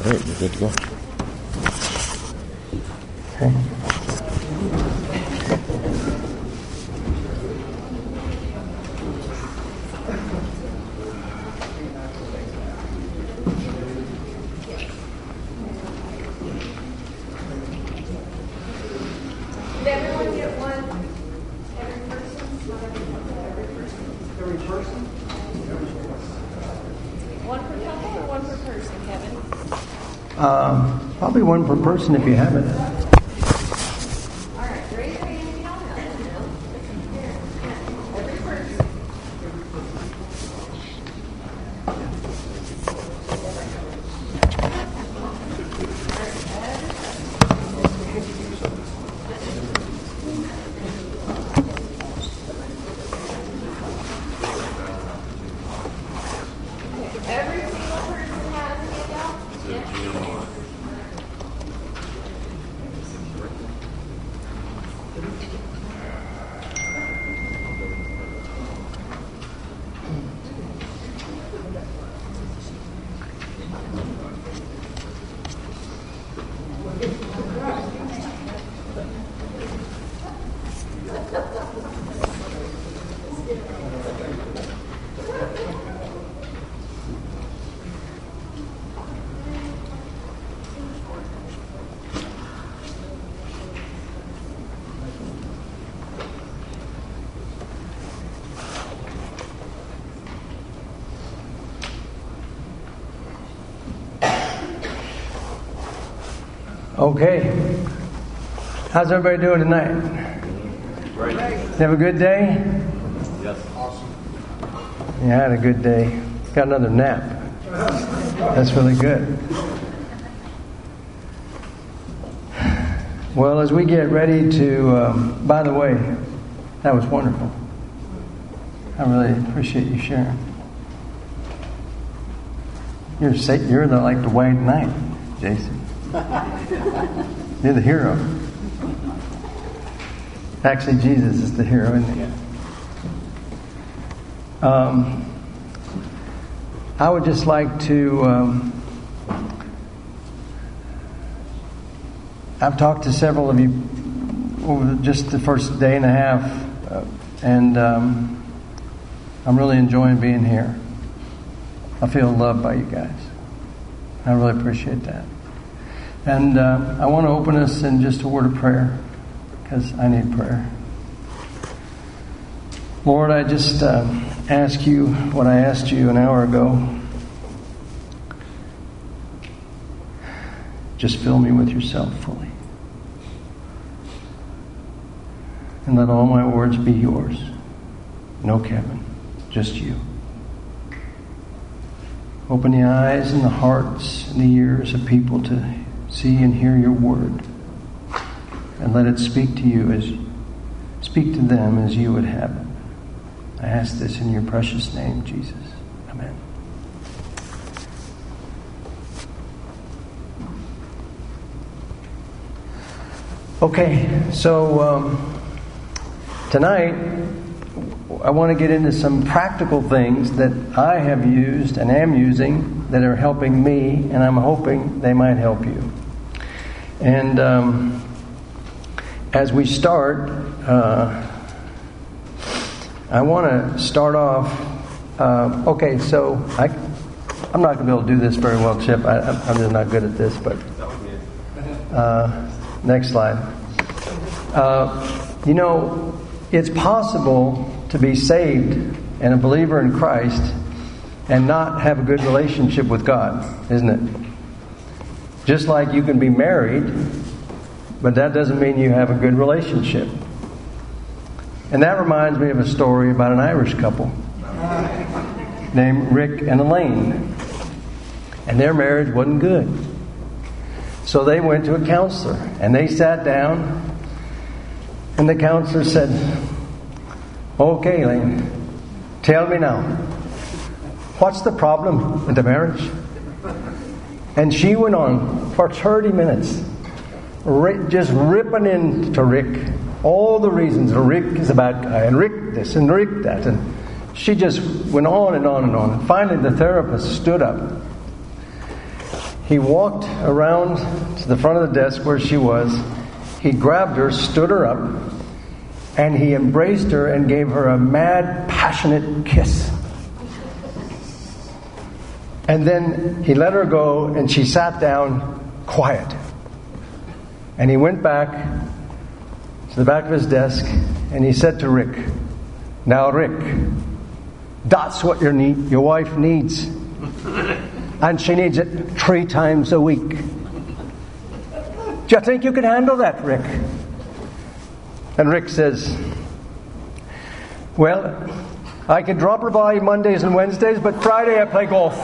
All right, you're good to go. Okay. Did everyone get one? Every person? One per couple or one per person, Kevin? Probably one per person if you have it. All right, raise your hand if you don't have it now. Every person. Every single person has a handout? Yes. Okay. How's everybody doing tonight? Great. You have a good day? Yes. Awesome. Yeah, I had a good day. Got another nap. That's really good. Well, as we get ready to, by the way, that was wonderful. I really appreciate you sharing. You're like the white knight, Jason. You're the hero. Actually, Jesus is the hero, isn't he? I would just like to... I've talked to several of you over just the first day and a half, and I'm really enjoying being here. I feel loved by you guys. I really appreciate that. And I want to open us in just a word of prayer, because I need prayer. Lord, I just ask you what I asked you an hour ago. Just fill me with yourself fully. And let all my words be yours. No Kevin, just you. Open the eyes and the hearts and the ears of people to see and hear your word. And let it speak to them as you would have it. I ask this in your precious name, Jesus. Amen. Okay, so tonight I want to get into some practical things that I have used and am using that are helping me, and I'm hoping they might help you. And as we start, I want to start off. Okay, so I'm not going to be able to do this very well, Chip. I'm just not good at this. But next slide. It's possible to be saved and a believer in Christ and not have a good relationship with God, isn't it? Just like you can be married, but that doesn't mean you have a good relationship. And that reminds me of a story about an Irish couple named Rick and Elaine. And their marriage wasn't good. So they went to a counselor, and they sat down, and the counselor said, "Okay, Elaine, tell me now, what's the problem with the marriage?" And she went on for 30 minutes, just ripping into Rick all the reasons Rick is a bad guy, and Rick this and Rick that, and she just went on and on and on. And finally the therapist stood up He walked around to the front of the desk where she was. He grabbed her, stood her up, and he embraced her and gave her a mad, passionate kiss. And then he let her go, and she sat down quiet. And he went back to the back of his desk, and he said to Rick, "Now, Rick, that's what your wife needs. And she needs it 3 times a week. Do you think you can handle that, Rick?" And Rick says, "Well, I can drop her by Mondays and Wednesdays, but Friday I play golf."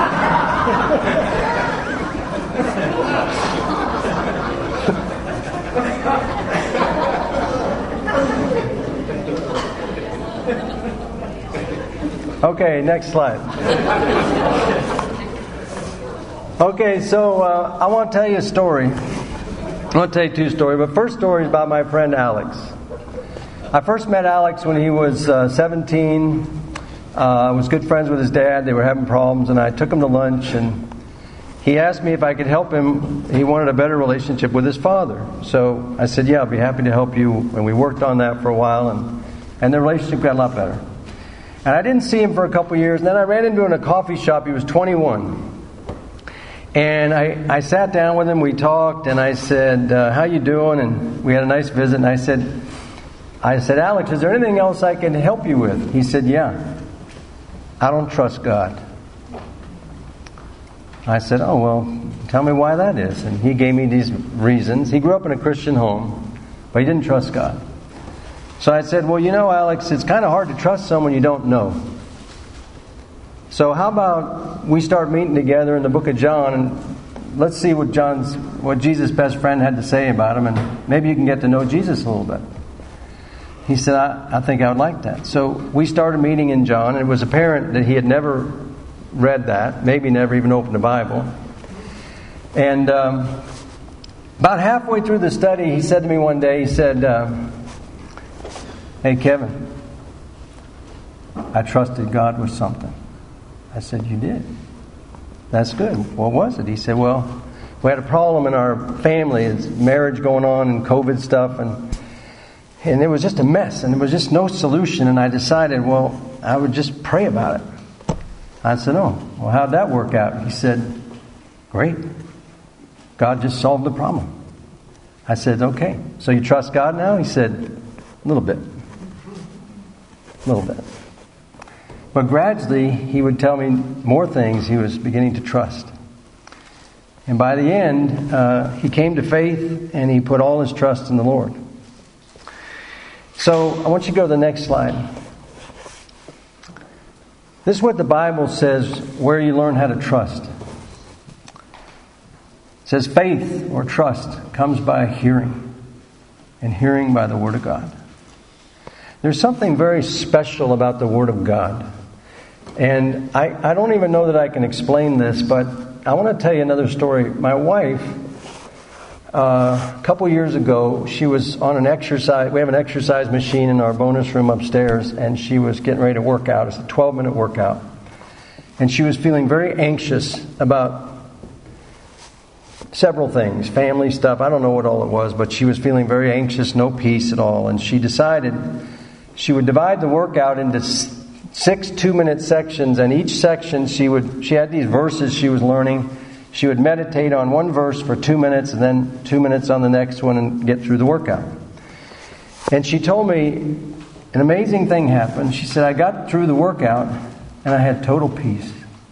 Okay, next slide. Okay, so I want to tell you a story. I want to tell you 2 stories, but first story is about my friend Alex. I first met Alex when he was 17. I was good friends with his dad. They were having problems, and I took him to lunch, and he asked me if I could help him. He wanted a better relationship with his father. So I said, "Yeah, I'll be happy to help you." And we worked on that for a while, and the relationship got a lot better. And I didn't see him for a couple of years, and then I ran into him in a coffee shop. He was 21. And I sat down with him, we talked, and I said, "How you doing?" And we had a nice visit, and I said, "Alex, is there anything else I can help you with?" He said, "Yeah, I don't trust God." I said, "Oh, well, tell me why that is." And he gave me these reasons. He grew up in a Christian home, but he didn't trust God. So I said, "Well, you know, Alex, it's kind of hard to trust someone you don't know. So how about we start meeting together in the book of John, and let's see what Jesus' best friend had to say about him, and maybe you can get to know Jesus a little bit." He said, I think I would like that. So we started meeting in John, and it was apparent that he had never read that, maybe never even opened the Bible. And about halfway through the study, he said to me one day, he said, "Hey, Kevin, I trusted God with something." I said, "You did? That's good. What was it?" He said, "Well, we had a problem in our family. It's marriage going on and COVID stuff, and it was just a mess, and there was just no solution. And I decided, well, I would just pray about it." I said, "Oh, well, how'd that work out?" He said, "Great. God just solved the problem." I said, "Okay, so you trust God now?" He said, "A little bit. A little bit." But gradually, he would tell me more things he was beginning to trust. And by the end, he came to faith, and he put all his trust in the Lord. So I want you to go to the next slide. This is what the Bible says where you learn how to trust. It says faith or trust comes by hearing, and hearing by the Word of God. There's something very special about the Word of God. And I don't even know that I can explain this, but I want to tell you another story. My wife, a couple years ago, she was on an exercise. We have an exercise machine in our bonus room upstairs, and she was getting ready to work out. It's a 12-minute workout. And she was feeling very anxious about several things, family stuff. I don't know what all it was, but she was feeling very anxious, no peace at all. And she decided she would divide the workout into 6 2-minute sections, and each section she had these verses she was learning. She would meditate on one verse for 2 minutes, and then 2 minutes on the next one, and get through the workout. And she told me an amazing thing happened. She said, "I got through the workout and I had total peace."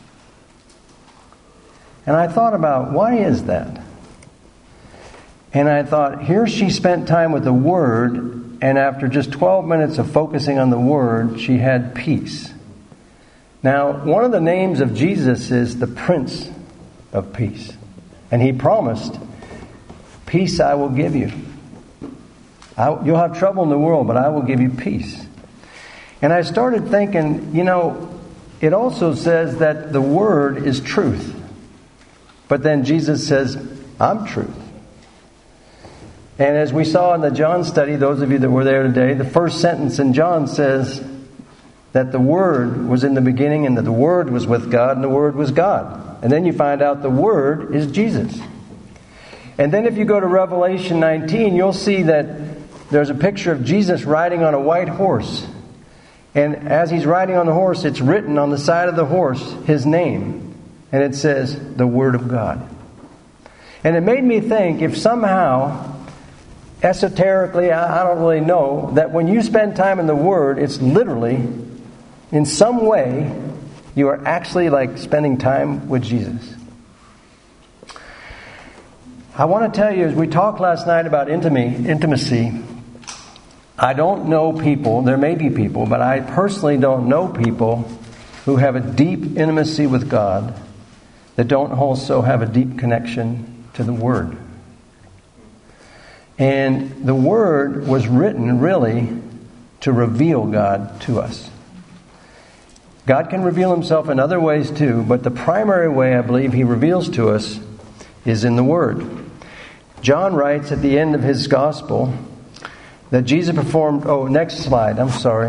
And I thought about, why is that? And I thought, here she spent time with the Word, and after just 12 minutes of focusing on the Word, she had peace. Now, one of the names of Jesus is the Prince of Peace. And He promised, "Peace I will give you. You'll have trouble in the world, but I will give you peace." And I started thinking, it also says that the Word is truth. But then Jesus says, "I'm truth." And as we saw in the John study, those of you that were there today, the first sentence in John says that the Word was in the beginning, and that the Word was with God, and the Word was God. And then you find out the Word is Jesus. And then if you go to Revelation 19, you'll see that there's a picture of Jesus riding on a white horse. And as he's riding on the horse, it's written on the side of the horse, his name. And it says, the Word of God. And it made me think, if somehow, esoterically, I don't really know, that when you spend time in the Word, it's literally, in some way, you are actually like spending time with Jesus. I want to tell you, as we talked last night about intimacy, I don't know people, there may be people, but I personally don't know people who have a deep intimacy with God that don't also have a deep connection to the Word. And the Word was written really to reveal God to us. God can reveal Himself in other ways too, but the primary way I believe He reveals to us is in the Word. John writes at the end of his Gospel that Jesus performed... Oh, next slide, I'm sorry.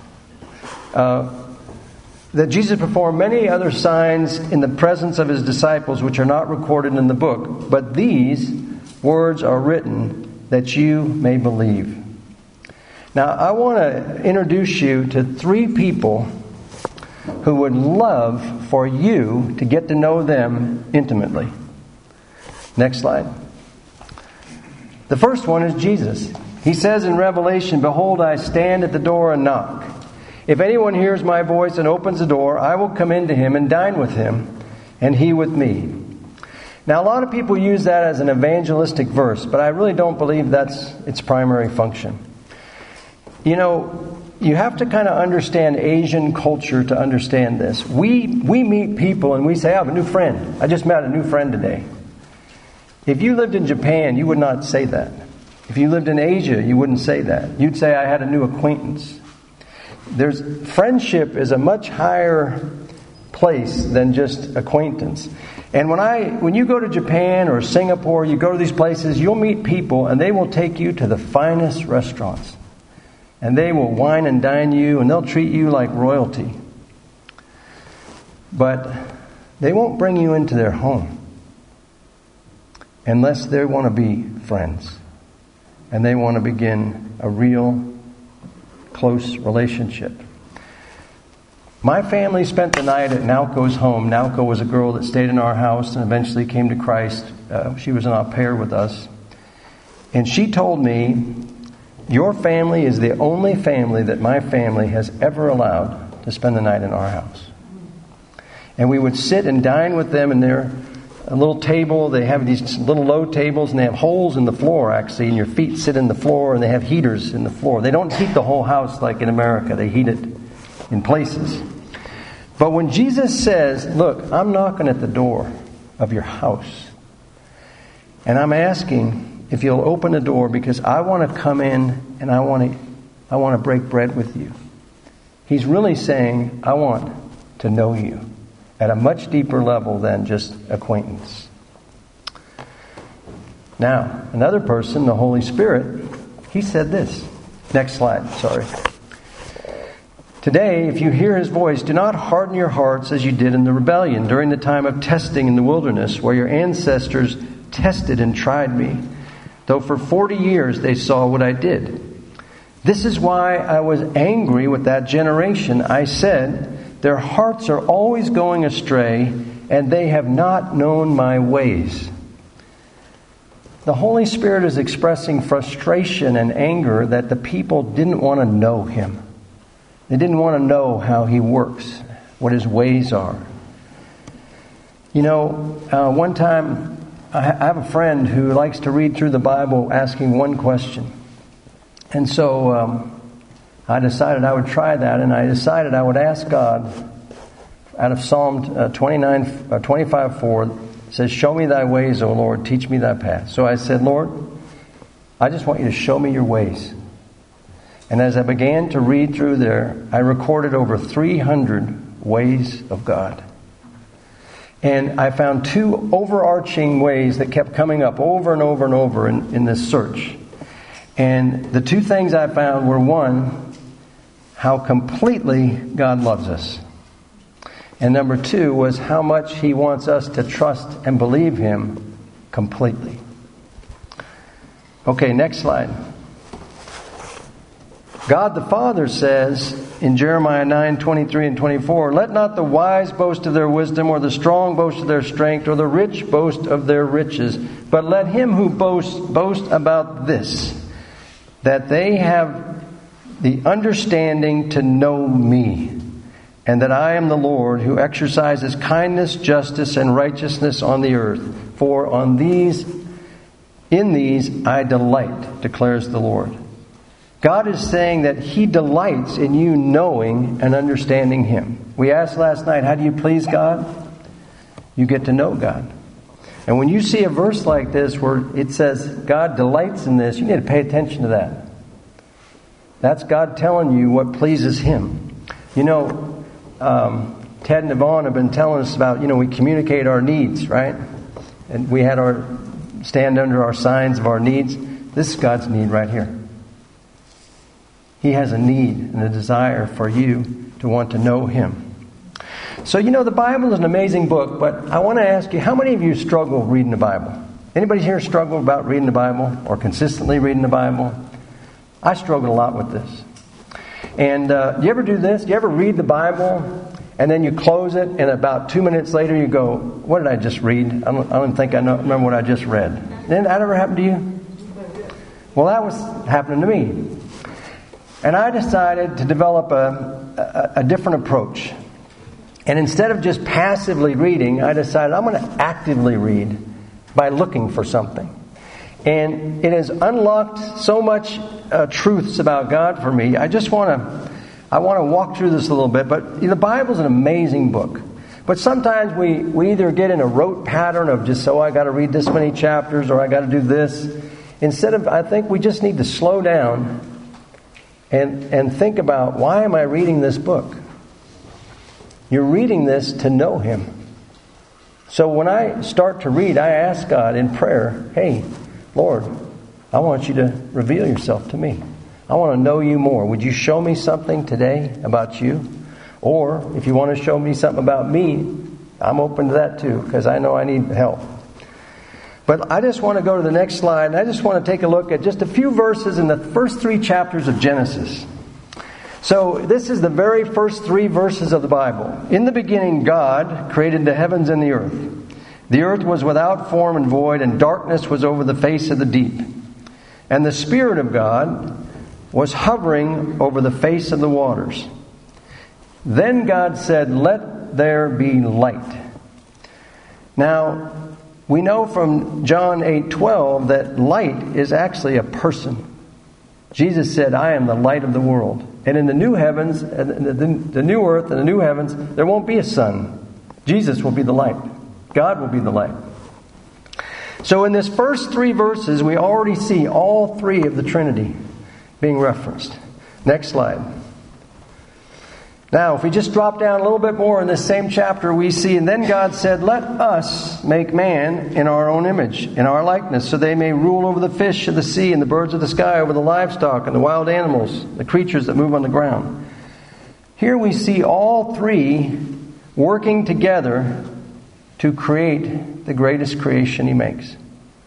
That Jesus performed many other signs in the presence of His disciples which are not recorded in the book. But these words are written that you may believe. Now, I want to introduce you to 3 people who would love for you to get to know them intimately. Next slide. The first one is Jesus. He says in Revelation, "Behold, I stand at the door and knock. If anyone hears my voice and opens the door, I will come into him and dine with him, and he with me." Now, a lot of people use that as an evangelistic verse, but I really don't believe that's its primary function. You know, you have to kind of understand Asian culture to understand this. We meet people and we say, "I have a new friend. I just met a new friend today." If you lived in Japan, you would not say that. If you lived in Asia, you wouldn't say that. You'd say, "I had a new acquaintance." Friendship is a much higher place than just acquaintance. And when you go to Japan or Singapore, you go to these places, you'll meet people and they will take you to the finest restaurants. And they will wine and dine you and they'll treat you like royalty. But they won't bring you into their home unless they want to be friends. And they want to begin a real close relationship. My family spent the night at Naoko's home. Naoko was a girl that stayed in our house and eventually came to Christ. She was an au pair with us. And she told me, "Your family is the only family that my family has ever allowed to spend the night in our house." And we would sit and dine with them in their little table. They have these little low tables and they have holes in the floor actually, and your feet sit in the floor, and they have heaters in the floor. They don't heat the whole house like in America. They heat it in places. But when Jesus says, "Look, I'm knocking at the door of your house, and I'm asking if you'll open the door because I want to come in and I want to break bread with you," He's really saying, "I want to know you at a much deeper level than just acquaintance." Now, another person, the Holy Spirit, He said this. Next slide, sorry. "Today, if you hear His voice, do not harden your hearts as you did in the rebellion during the time of testing in the wilderness, where your ancestors tested and tried me, though for 40 years they saw what I did. This is why I was angry with that generation. I said, their hearts are always going astray, and they have not known my ways." The Holy Spirit is expressing frustration and anger that the people didn't want to know Him. They didn't want to know how He works, what His ways are. You know, one time I have a friend who likes to read through the Bible asking one question. And so I decided I would try that, and I decided I would ask God out of Psalm 25:4. It says, "Show me thy ways, O Lord, teach me thy path." So I said, "Lord, I just want you to show me your ways." And as I began to read through there, I recorded over 300 ways of God. And I found 2 overarching ways that kept coming up over and over and over in this search. And the 2 things I found were, one, how completely God loves us. And number 2 was how much He wants us to trust and believe Him completely. Okay, next slide. God the Father says in Jeremiah 9:23 and 24, "Let not the wise boast of their wisdom, or the strong boast of their strength, or the rich boast of their riches. But let him who boasts boast about this, that they have the understanding to know me, and that I am the Lord who exercises kindness, justice, and righteousness on the earth. For in these I delight, declares the Lord." God is saying that He delights in you knowing and understanding Him. We asked last night, how do you please God? You get to know God. And when you see a verse like this where it says God delights in this, you need to pay attention to that. That's God telling you what pleases Him. You know, Ted and Yvonne have been telling us about, we communicate our needs, right? And we had our stand under our signs of our needs. This is God's need right here. He has a need and a desire for you to want to know Him. So, the Bible is an amazing book, but I want to ask you, how many of you struggle reading the Bible? Anybody here struggle about reading the Bible or consistently reading the Bible? I struggle a lot with this. And do you ever do this? Do you ever read the Bible and then you close it and about 2 minutes later you go, what did I just read? I don't even think I remember what I just read. Didn't that ever happen to you? Well, that was happening to me. And I decided to develop a different approach. And instead of just passively reading, I decided I'm going to actively read by looking for something. And it has unlocked so much truths about God for me. I want to walk through this a little bit. But the Bible's an amazing book. But sometimes we either get in a rote pattern of just, I got to read this many chapters or I got to do this. Instead of, I think we just need to slow down and think about, why am I reading this book? You're reading this to know Him. So when I start to read, I ask God in prayer, hey, Lord, I want you to reveal yourself to me. I want to know you more. Would you show me something today about you? Or if you want to show me something about me, I'm open to that too, because I know I need help. But I just want to go to the next slide, and I just want to take a look at just a few verses in the first 3 chapters of Genesis. So this is the very first 3 verses of the Bible. In the beginning, God created the heavens and the earth. The earth was without form and void, and darkness was over the face of the deep. And the Spirit of God was hovering over the face of the waters. Then God said, "Let there be light." Now, we know from John 8:12 that light is actually a person. Jesus said, "I am the light of the world." And in the new heavens, the new earth and the new heavens, there won't be a sun. Jesus will be the light. God will be the light. So in this first 3 verses, we already see all 3 of the Trinity being referenced. Next slide. Now, if we just drop down a little bit more in this same chapter, we see, and then God said, "Let us make man in our own image, in our likeness, so they may rule over the fish of the sea and the birds of the sky, over the livestock and the wild animals, the creatures that move on the ground." Here we see all 3 working together to create the greatest creation He makes.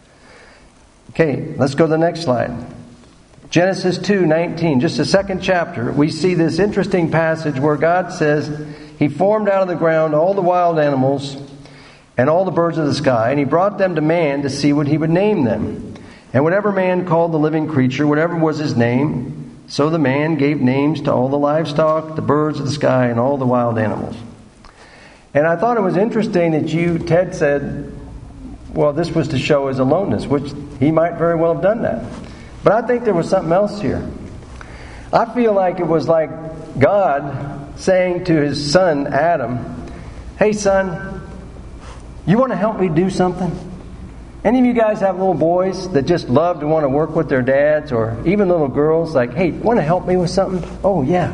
Okay, let's go to the next slide. Genesis 2:19, just the second chapter, we see this interesting passage where God says He formed out of the ground all the wild animals and all the birds of the sky, and He brought them to man to see what he would name them. And whatever man called the living creature, whatever was his name, so the man gave names to all the livestock, the birds of the sky, and all the wild animals. And I thought it was interesting that Ted said, well, this was to show His aloneness, which He might very well have done that. But I think there was something else here. I feel like it was like God saying to His son, Adam, "Hey, son, you want to help me do something? Any of you guys have little boys that just love to want to work with their dads, or even little girls, like, hey, want to help me with something? Oh, yeah.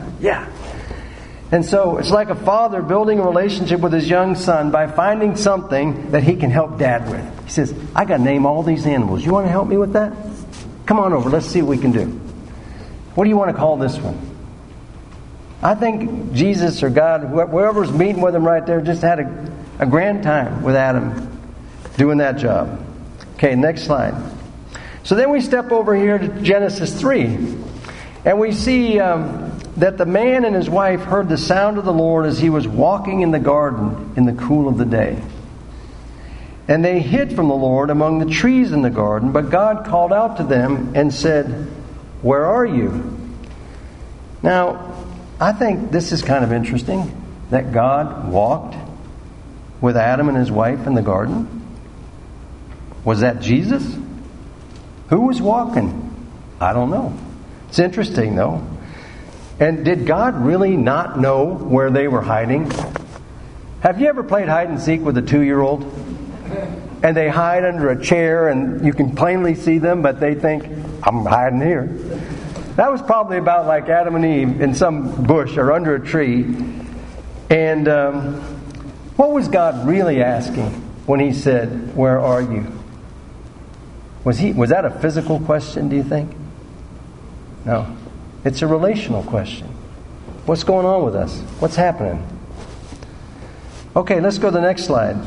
And so it's like a father building a relationship with his young son by finding something that he can help dad with. He says, I got to name all these animals. You want to help me with that? Come on over. Let's see what we can do. What do you want to call this one? I think Jesus or God, whoever's meeting with him right there, just had a grand time with Adam doing that job. Okay, next slide. So then we step over here to Genesis 3. And we see that the man and his wife heard the sound of the Lord as he was walking in the garden in the cool of the day. And they hid from the Lord among the trees in the garden, but God called out to them and said, "Where are you?" Now, I think this is kind of interesting, that God walked with Adam and his wife in the garden. Was that Jesus? Who was walking? I don't know. It's interesting, though. And did God really not know where they were hiding? Have you ever played hide and seek with a 2-year-old? And they hide under a chair and you can plainly see them, but they think, I'm hiding here. That was probably about like Adam and Eve in some bush or under a tree. And what was God really asking when he said, "Where are you?" Was that a physical question, do you think? No. It's a relational question. What's going on with us? What's happening? Okay, let's go to the next slide.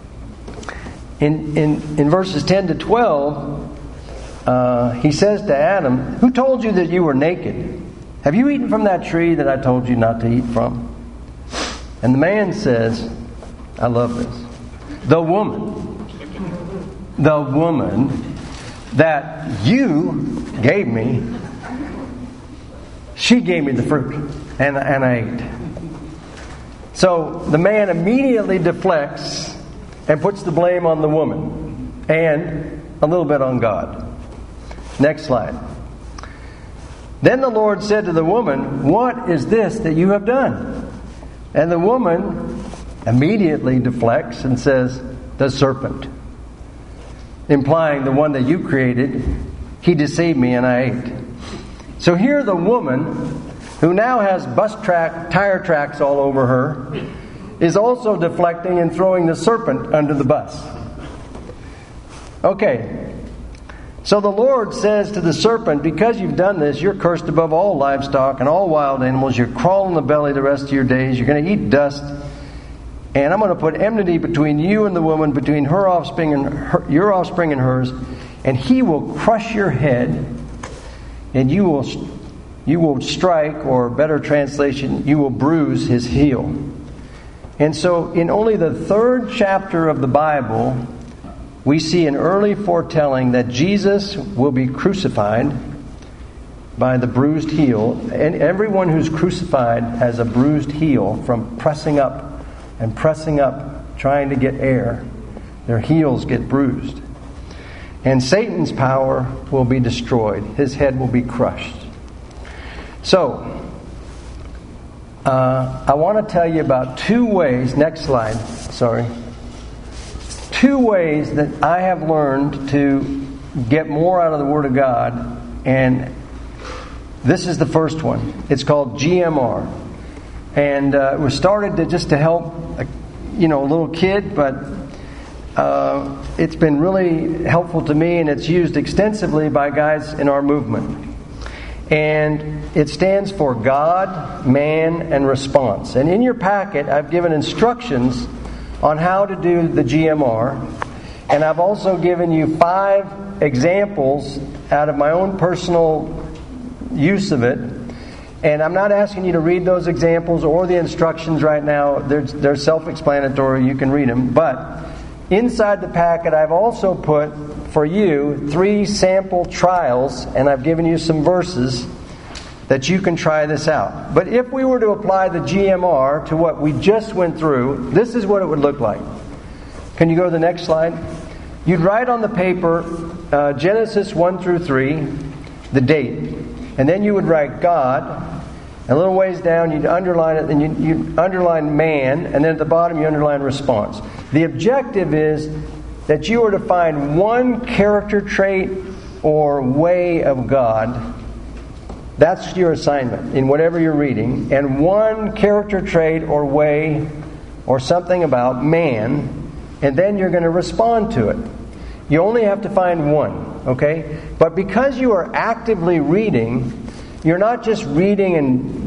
In verses 10 to 12, he says to Adam, "Who told you that you were naked? Have you eaten from that tree that I told you not to eat from?" And the man says, I love this, the woman that you gave me, she gave me the fruit, and I ate. So the man immediately deflects and puts the blame on the woman and a little bit on God. Next slide. Then the Lord said to the woman, "What is this that you have done?" And the woman immediately deflects and says, "The serpent," implying the one that you created, he deceived me and I ate. So here the woman, who now has tire tracks all over her, is also deflecting and throwing the serpent under the bus. Okay. So the Lord says to the serpent, "Because you've done this, you're cursed above all livestock and all wild animals. You're crawl on the belly the rest of your days. You're going to eat dust. And I'm going to put enmity between you and the woman, between her offspring and your offspring and hers. And he will crush your head, and you will strike," or better translation, "you will bruise his heel." And so in only the 3rd chapter of the Bible, we see an early foretelling that Jesus will be crucified by the bruised heel. And everyone who's crucified has a bruised heel from pressing up, trying to get air. Their heels get bruised. And Satan's power will be destroyed. His head will be crushed. So, I want to tell you about 2 ways, next slide, sorry. 2 ways that I have learned to get more out of the Word of God, and this is the first one. It's called GMR. And it was started to help a little kid, but it's been really helpful to me, and it's used extensively by guys in our movement. And it stands for God, Man, and Response. And in your packet, I've given instructions on how to do the GMR. And I've also given you 5 examples out of my own personal use of it. And I'm not asking you to read those examples or the instructions right now. They're self-explanatory. You can read them. But inside the packet, I've also put for you 3 sample trials, and I've given you some verses that you can try this out. But if we were to apply the GMR to what we just went through, this is what it would look like. Can you go to the next slide? You'd write on the paper Genesis 1 through 3, the date. And then you would write God. And a little ways down, you'd underline it, and you'd underline man, and then at the bottom you underline response. The objective is that you are to find one character trait or way of God. That's your assignment in whatever you're reading. And one character trait or way or something about man, and then you're going to respond to it. You only have to find one, okay? But because you are actively reading, you're not just reading and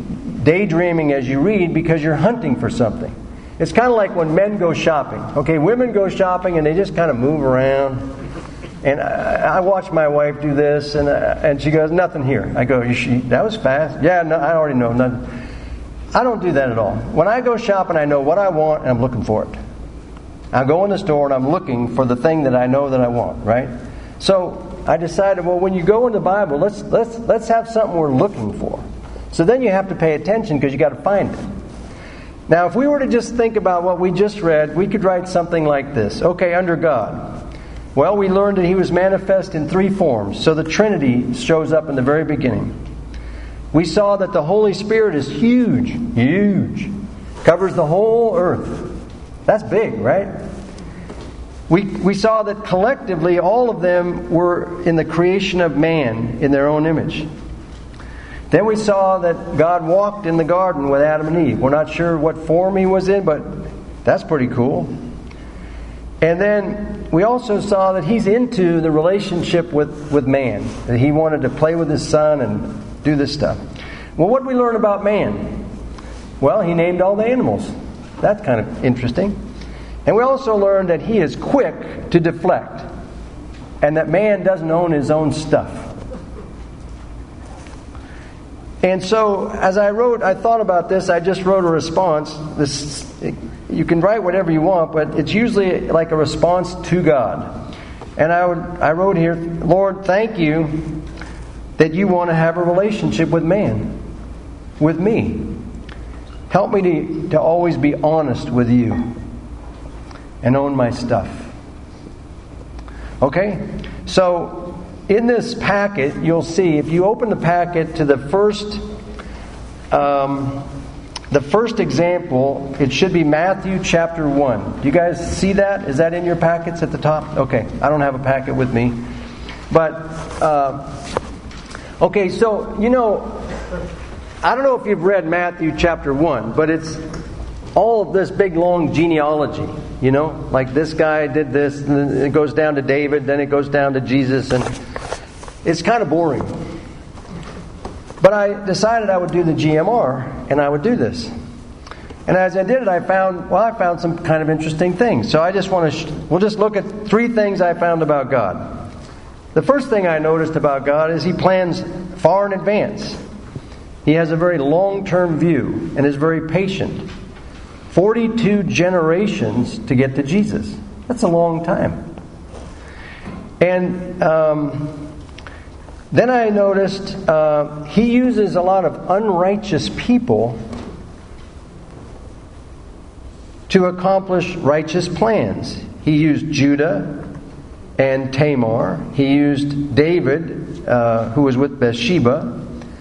daydreaming as you read because you're hunting for something. It's kind of like when men go shopping. Okay, women go shopping and they just kind of move around. And I watch my wife do this, and she goes, nothing here. I go, that was fast. Yeah, no, I already know. Nothing. I don't do that at all. When I go shopping, I know what I want and I'm looking for it. I go in the store and I'm looking for the thing that I know that I want, right? So I decided, well, when you go in the Bible, let's have something we're looking for. So then you have to pay attention because you got to find it. Now, if we were to just think about what we just read, we could write something like this. Okay, under God. Well, we learned that He was manifest in 3 forms. So the Trinity shows up in the very beginning. We saw that the Holy Spirit is huge, huge. Covers the whole earth. That's big, right? We saw that collectively all of them were in the creation of man in their own image. Then we saw that God walked in the garden with Adam and Eve. We're not sure what form He was in, but that's pretty cool. And then we also saw that He's into the relationship with man. That He wanted to play with His Son and do this stuff. Well, what did we learn about man? Well, He named all the animals. That's kind of interesting. And we also learned that He is quick to deflect. And that man doesn't own his own stuff. And so, as I thought about this, I just wrote a response. You can write whatever you want, but it's usually like a response to God. And I wrote here, Lord, thank You that You want to have a relationship with man, with me. Help me to always be honest with You and own my stuff. Okay? So, in this packet, you'll see, if you open the packet to the first example, it should be Matthew chapter 1. Do you guys see that? Is that in your packets at the top? Okay, I don't have a packet with me. But, okay, so, I don't know if you've read Matthew chapter 1, but it's all of this big long genealogy. Like this guy did this, and then it goes down to David, then it goes down to Jesus, and it's kind of boring. But I decided I would do the GMR, and I would do this. And as I did it, I found some kind of interesting things. So I just we'll just look at 3 things I found about God. The first thing I noticed about God is He plans far in advance. He has a very long-term view and is very patient. 42 generations to get to Jesus. That's a long time. And then I noticed He uses a lot of unrighteous people to accomplish righteous plans. He used Judah and Tamar. He used David, who was with Bathsheba.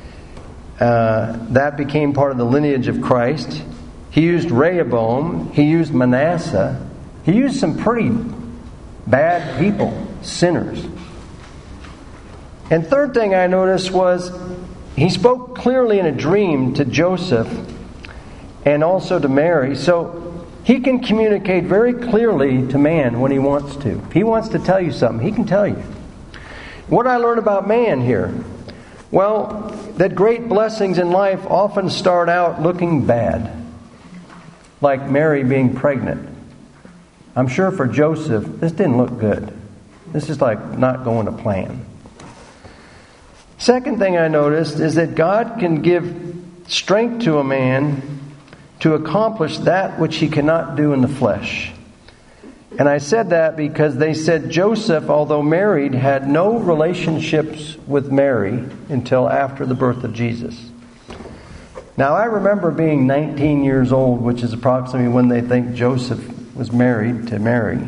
That became part of the lineage of Christ. He used Rehoboam. He used Manasseh. He used some pretty bad people, sinners. And third thing I noticed was He spoke clearly in a dream to Joseph and also to Mary. So He can communicate very clearly to man when He wants to. If He wants to tell you something, He can tell you. What I learned about man here? Well, that great blessings in life often start out looking bad. Like Mary being pregnant. I'm sure for Joseph, this didn't look good. This is like not going to plan. Second thing I noticed is that God can give strength to a man to accomplish that which he cannot do in the flesh. And I said that because they said Joseph, although married, had no relationships with Mary until after the birth of Jesus. Now, I remember being 19 years old, which is approximately when they think Joseph was married to Mary.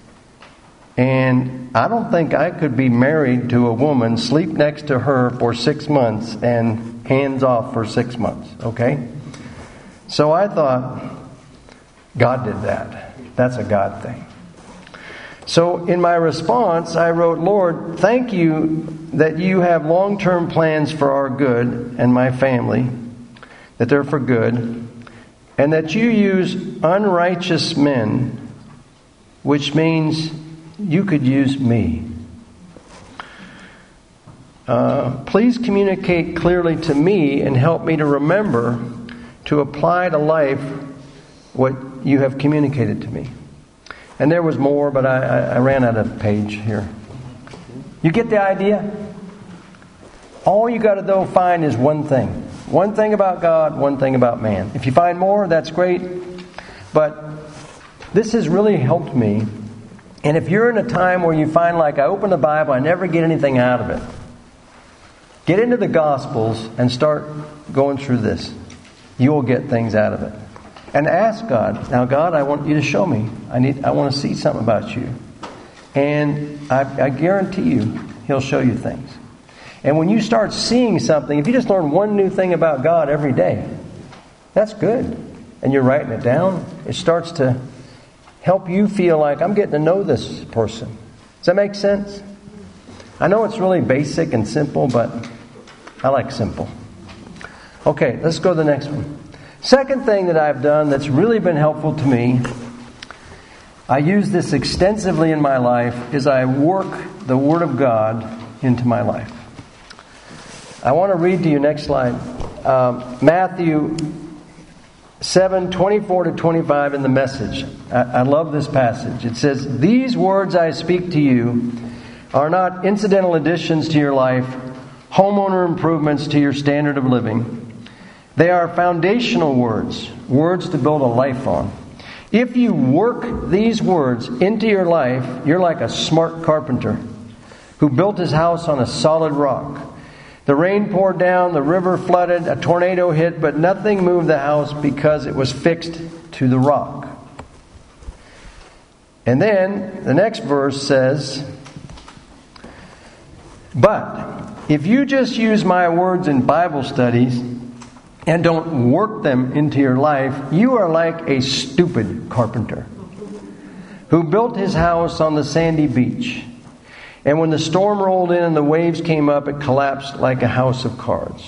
And I don't think I could be married to a woman, sleep next to her for 6 months, and hands off for 6 months, okay? So I thought, God did that. That's a God thing. So in my response, I wrote, Lord, thank You that You have long-term plans for our good and my family, that they're for good, and that You use unrighteous men, which means You could use me. Please communicate clearly to me and help me to remember to apply to life what you have communicated to me. And there was more, but I ran out of page here. You get the idea? All you got to find is one thing. One thing about God, one thing about man. If you find more, that's great. But this has really helped me. And if you're in a time where you find like I open the Bible, I never get anything out of it, get into the Gospels and start going through this. You'll get things out of it. And ask God, now God, I want you to show me. I want to see something about you. And I guarantee you, He'll show you things. And when you start seeing something, if you just learn one new thing about God every day, that's good. And you're writing it down, it starts to help you feel like I'm getting to know this person. Does that make sense? I know it's really basic and simple, but I like simple. Okay, let's go to the next one. Second thing that I've done that's really been helpful to me, I use this extensively in my life, is I work the Word of God into my life. I want to read to you, next slide, Matthew 7:24-25 in the Message. I love this passage. It says, "These words I speak to you are not incidental additions to your life, homeowner improvements to your standard of living. They are foundational words, words to build a life on. If you work these words into your life, you're like a smart carpenter who built his house on a solid rock. The rain poured down, the river flooded, a tornado hit, but nothing moved the house because it was fixed to the rock." And then the next verse says, "But if you just use my words in Bible studies and don't work them into your life, you are like a stupid carpenter who built his house on the sandy beach. And when the storm rolled in and the waves came up, it collapsed like a house of cards."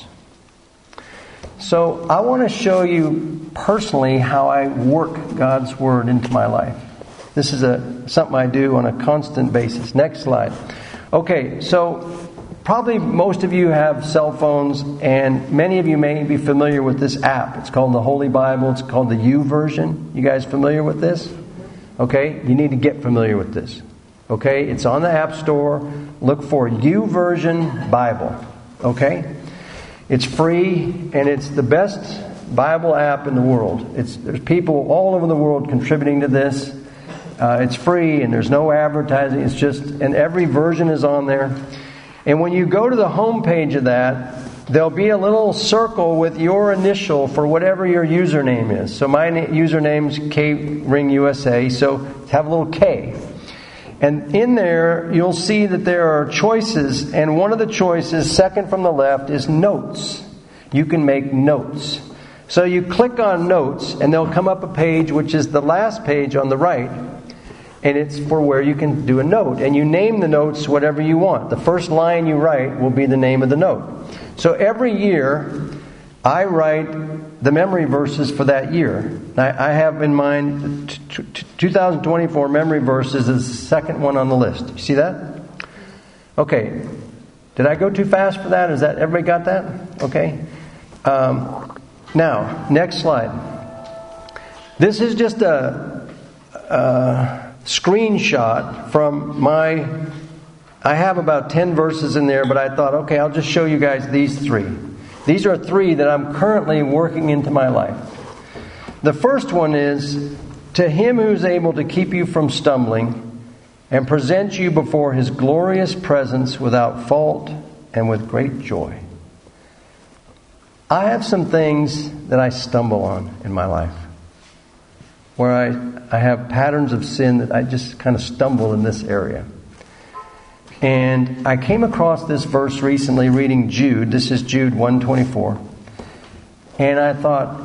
So I want to show you personally how I work God's Word into my life. This is something I do on a constant basis. Next slide. Okay, so probably most of you have cell phones, and many of you may be familiar with this app. It's called the Holy Bible. It's called the YouVersion. You guys familiar with this? Okay, you need to get familiar with this. Okay, it's on the App Store. Look for YouVersion Bible. Okay, it's free, and it's the best Bible app in the world. There's people all over the world contributing to this. It's free, and there's no advertising. It's just, and every version is on there. And when you go to the home page of that, there'll be a little circle with your initial for whatever your username is. So my username's KRingUSA, so have a little K. And in there, you'll see that there are choices, and one of the choices, second from the left, is notes. You can make notes. So you click on notes, and there'll come up a page, which is the last page on the right, and it's for where you can do a note. And you name the notes whatever you want. The first line you write will be the name of the note. So every year, I write the memory verses for that year. I have in mind 2024 memory verses is the second one on the list. You see that? Okay. Did I go too fast for that? Is that everybody got that? Okay. Now, next slide. This is just a screenshot from I have about 10 verses in there, but I thought, okay, I'll just show you guys these three. These are three that I'm currently working into my life. The first one is, "To Him who's able to keep you from stumbling and present you before His glorious presence without fault and with great joy." I have some things that I stumble on in my life, where I have patterns of sin that I just kind of stumble in this area. And I came across this verse recently reading Jude. This is Jude 1:24. And I thought,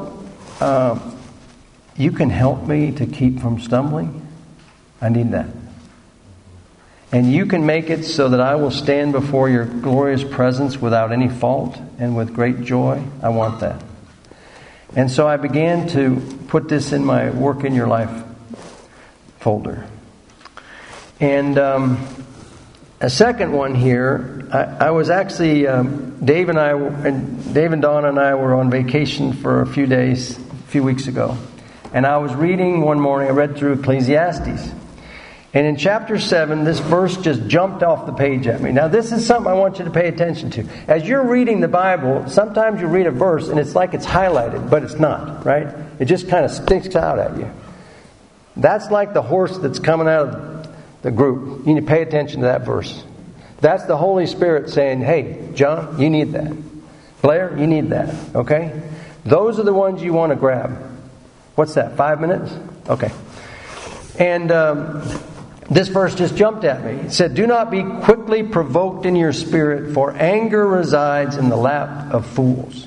you can help me to keep from stumbling? I need that. And you can make it so that I will stand before your glorious presence without any fault and with great joy? I want that. And so I began to put this in my Work in Your Life folder. And a second one here. I was actually Dave and Donna and I were on vacation for a few weeks ago, and I was reading one morning. I read through Ecclesiastes, and in chapter 7, this verse just jumped off the page at me. Now, this is something I want you to pay attention to. As you're reading the Bible, sometimes you read a verse and it's like it's highlighted, but it's not, right? It just kind of sticks out at you. That's like the horse that's coming out of the group. You need to pay attention to that verse. That's the Holy Spirit saying, hey, John, you need that. Blair, you need that. Okay? Those are the ones you want to grab. What's that, 5 minutes? Okay. And this verse just jumped at me. It said, do not be quickly provoked in your spirit, for anger resides in the lap of fools.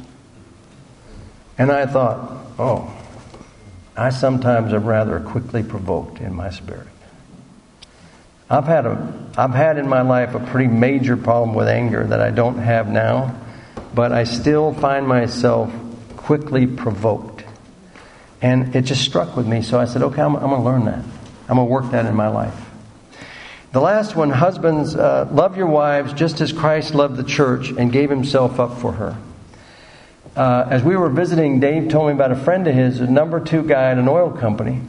And I thought, oh, I sometimes am rather quickly provoked in my spirit. I've had in my life a pretty major problem with anger that I don't have now, but I still find myself quickly provoked. And it just struck with me, so I said, okay, I'm going to learn that. I'm going to work that in my life. The last one, husbands, love your wives just as Christ loved the church and gave himself up for her. As we were visiting, Dave told me about a friend of his, a number 2 guy at an oil company.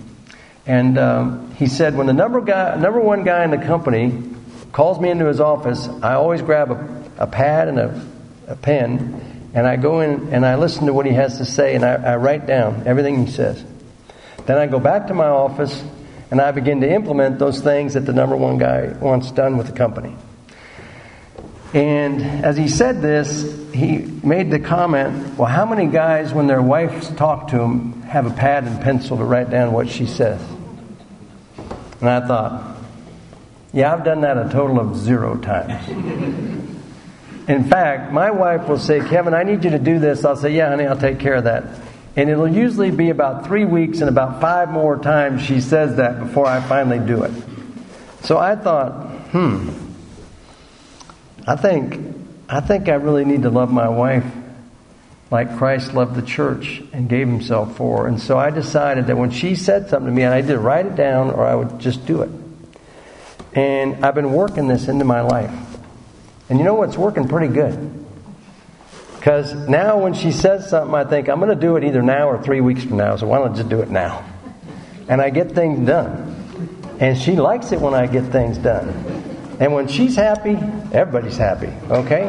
And he said, when the number 1 guy in the company calls me into his office, I always grab a pad and a pen, and I go in and I listen to what he has to say, and I write down everything he says. Then I go back to my office, and I begin to implement those things that the number 1 guy wants done with the company. And as he said this, he made the comment, well, how many guys, when their wives talk to them, have a pad and pencil to write down what she says? And I thought, yeah, I've done that a total of 0 times. In fact, my wife will say, Kevin, I need you to do this. I'll say, yeah, honey, I'll take care of that. And it'll usually be about 3 weeks and about 5 more times she says that before I finally do it. So I thought, I think I really need to love my wife like Christ loved the church and gave himself for her. And so I decided that when she said something to me, I either write it down or I would just do it. And I've been working this into my life. And you know what's working pretty good? Because now when she says something, I think, I'm going to do it either now or 3 weeks from now, so why don't I just do it now? And I get things done. And she likes it when I get things done. And when she's happy, everybody's happy, okay?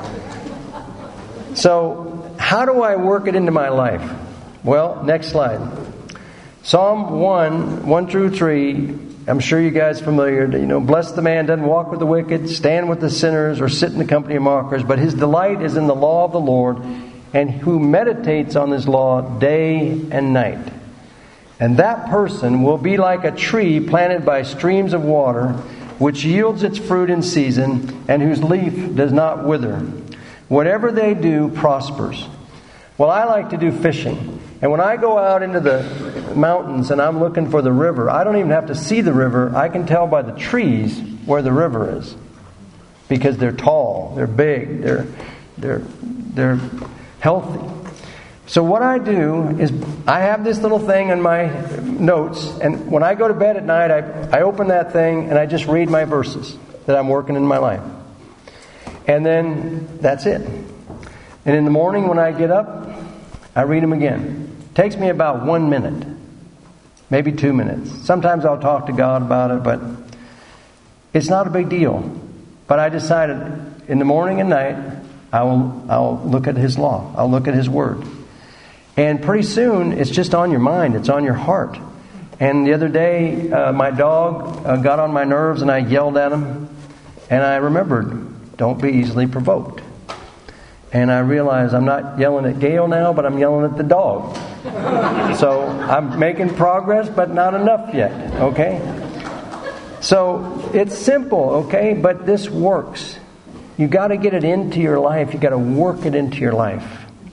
So, how do I work it into my life? Well, next slide. Psalm 1-3, I'm sure you guys are familiar. Blessed the man doesn't walk with the wicked, stand with the sinners, or sit in the company of mockers, but his delight is in the law of the Lord, and who meditates on his law day and night. And that person will be like a tree planted by streams of water, which yields its fruit in season, and whose leaf does not wither. Whatever they do prospers. Well, I like to do fishing. And when I go out into the mountains and I'm looking for the river, I don't even have to see the river. I can tell by the trees where the river is. Because they're tall, they're big, they're healthy. So what I do is I have this little thing in my notes, and when I go to bed at night, I open that thing and I just read my verses that I'm working in my life. And then that's it. And in the morning when I get up, I read them again. It takes me about 1 minute, maybe 2 minutes. Sometimes I'll talk to God about it, but it's not a big deal. But I decided in the morning and night, I'll look at His law. I'll look at His Word. And pretty soon, it's just on your mind. It's on your heart. And the other day, my dog got on my nerves and I yelled at him. And I remembered, don't be easily provoked. And I realized I'm not yelling at Gail now, but I'm yelling at the dog. So I'm making progress, but not enough yet. Okay? So it's simple, okay? But this works. You got to get it into your life. You got to work it into your life.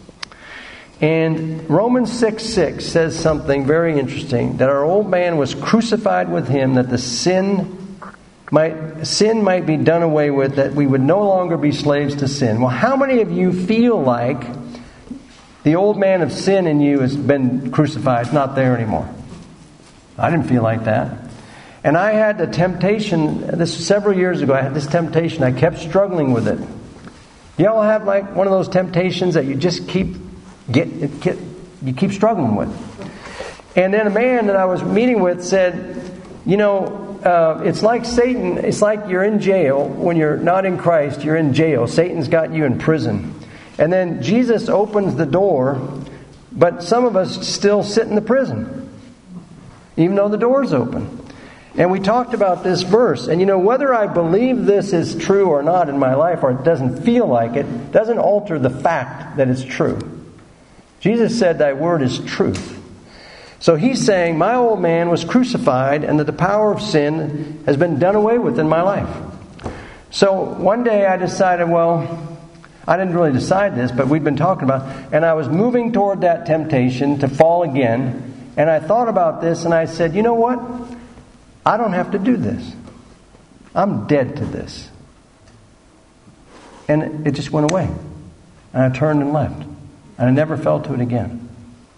And Romans 6:6 says something very interesting, that our old man was crucified with Him, that the sin might be done away with, that we would no longer be slaves to sin. Well, how many of you feel like the old man of sin in you has been crucified, it's not there anymore? I didn't feel like that. And I had a temptation, this was several years ago, I had this temptation. I kept struggling with it. Y'all have like one of those temptations that you just keep struggling with. And then a man that I was meeting with said, it's like Satan, it's like you're in jail. When you're not in Christ, you're in jail. Satan's got you in prison. And then Jesus opens the door, but some of us still sit in the prison, even though the door's open. And we talked about this verse. And whether I believe this is true or not in my life, or it doesn't feel like it, doesn't alter the fact that it's true. Jesus said, "Thy word is truth." So he's saying, my old man was crucified and that the power of sin has been done away with in my life. So one day I decided, I didn't really decide this, but we'd been talking about it, and I was moving toward that temptation to fall again. And I thought about this and I said, you know what? I don't have to do this. I'm dead to this. And it just went away. And I turned and left. And I never fell to it again.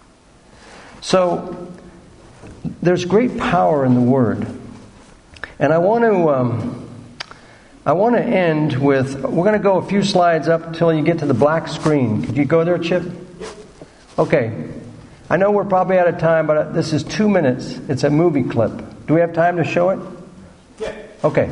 So, there's great power in the Word. And I want to end with, we're going to go a few slides up until you get to the black screen. Could you go there, Chip? Okay. I know we're probably out of time, but this is 2 minutes. It's a movie clip. Do we have time to show it? Yeah. Okay.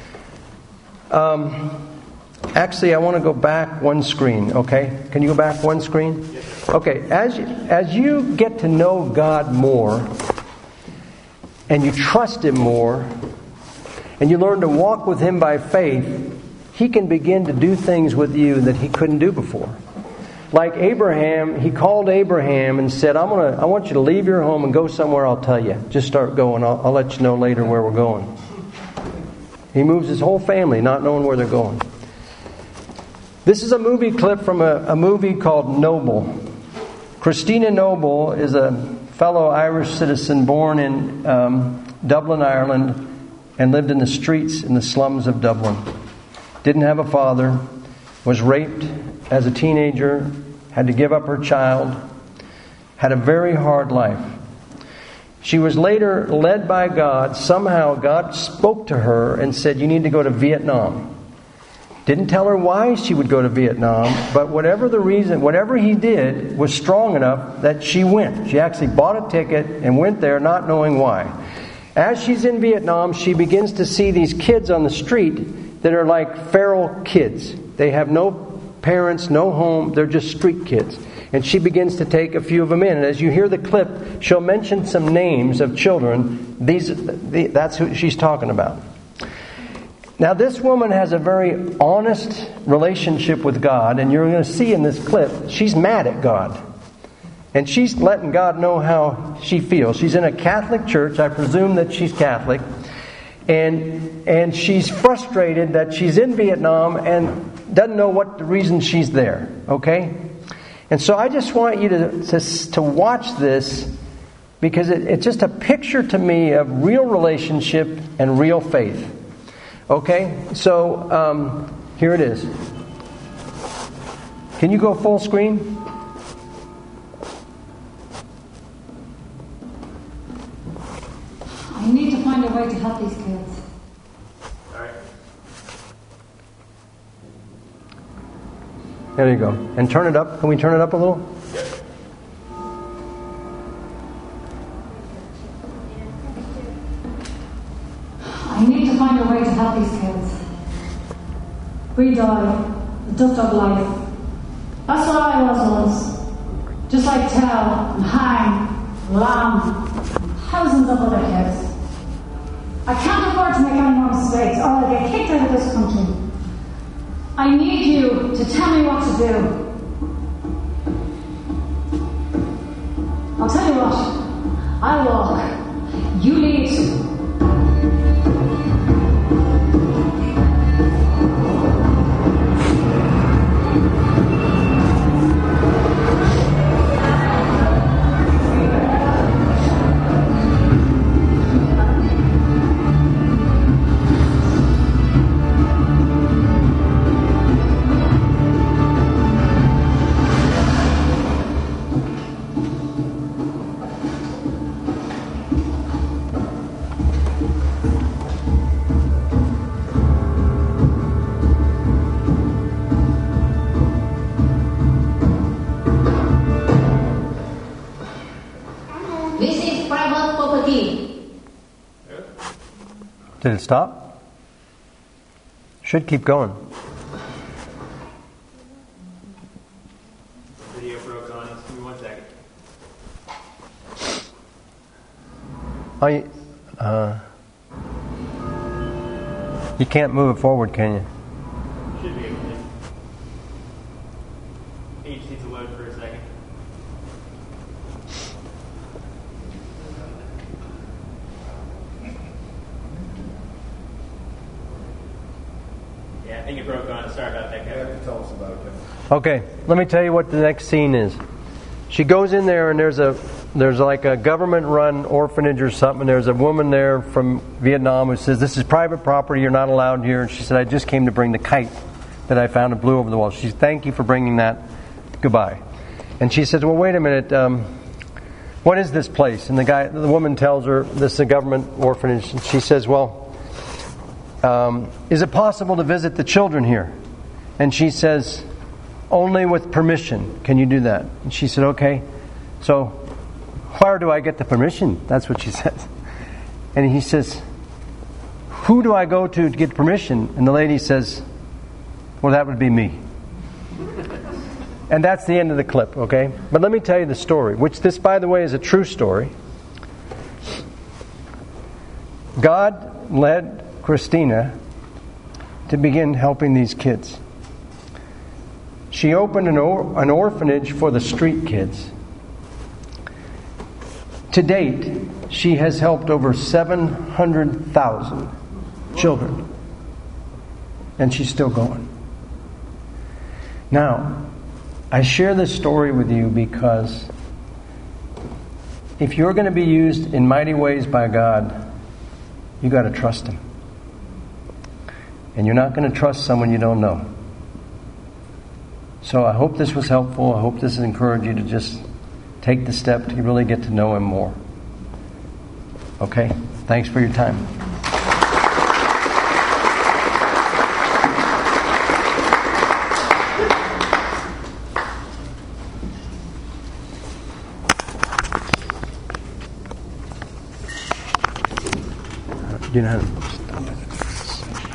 Actually, I want to go back one screen, okay? Can you go back one screen? Yes. Okay. As you get to know God more, and you trust Him more, and you learn to walk with Him by faith, He can begin to do things with you that He couldn't do before. Like Abraham, He called Abraham and said, I want you to leave your home and go somewhere I'll tell you. Just start going. I'll let you know later where we're going. He moves his whole family not knowing where they're going. This is a movie clip from a movie called Noble. Christina Noble is a fellow Irish citizen born in Dublin, Ireland, and lived in the streets in the slums of Dublin. Didn't have a father, was raped as a teenager, had to give up her child, had a very hard life. She was later led by God. Somehow God spoke to her and said, you need to go to Vietnam. Didn't tell her why she would go to Vietnam, but whatever the reason, whatever He did was strong enough that she went. She actually bought a ticket and went there not knowing why. As she's in Vietnam, she begins to see these kids on the street that are like feral kids. They have no parents, no home, they're just street kids. And she begins to take a few of them in. And as you hear the clip, she'll mention some names of children. That's who she's talking about. Now this woman has a very honest relationship with God, and you're going to see in this clip, she's mad at God. And she's letting God know how she feels. She's in a Catholic church, I presume that she's Catholic. And she's frustrated that she's in Vietnam and doesn't know what the reason she's there. Okay? And so I just want you to watch this, because it's just a picture to me of real relationship and real faith. Okay? So here it is. Can you go full screen? I need to find a way to help these kids. There you go. And turn it up. Can we turn it up a little? I need to find a way to help these kids. We die, the dust of life. That's what I was once. Just like Tell and Hang, Lamb, and thousands of other kids. I can't afford to make any more mistakes, or I'll get kicked out of this country. I need you to tell me what to do. I'll tell you what. I'll walk. You lead. Did it stop? Should keep going. Video broke on us. Give me 1 second. You can't move it forward, can you? Should be able to. Each needs to load for a second. Yeah, I think it broke on us. Sorry about that, Kevin. Tell us about it. Okay, let me tell you what the next scene is. She goes in there and there's like a government-run orphanage or something. There's a woman there from Vietnam who says, "This is private property. You're not allowed here." And she said, "I just came to bring the kite that I found and blew over the wall." She said, "Thank you for bringing that. Goodbye." And she says, "Well, wait a minute. What is this place?" And the woman tells her, "This is a government orphanage." And she says, "Well, is it possible to visit the children here?" And she says, "Only with permission. Can you do that?" And she said, "Okay. So, where do I get the permission?" That's what she says. And he says, "Who do I go to get permission?" And the lady says, "Well, that would be me." And that's the end of the clip, okay? But let me tell you the story, which this, by the way, is a true story. God led Christina to begin helping these kids. She opened an orphanage for the street kids. To date, she has helped over 700,000 children. And she's still going. Now, I share this story with you because if you're going to be used in mighty ways by God, you got to trust Him. And you're not going to trust someone you don't know. So I hope this was helpful. I hope this has encouraged you to just take the step to really get to know Him more. Okay? Thanks for your time. Do you know how to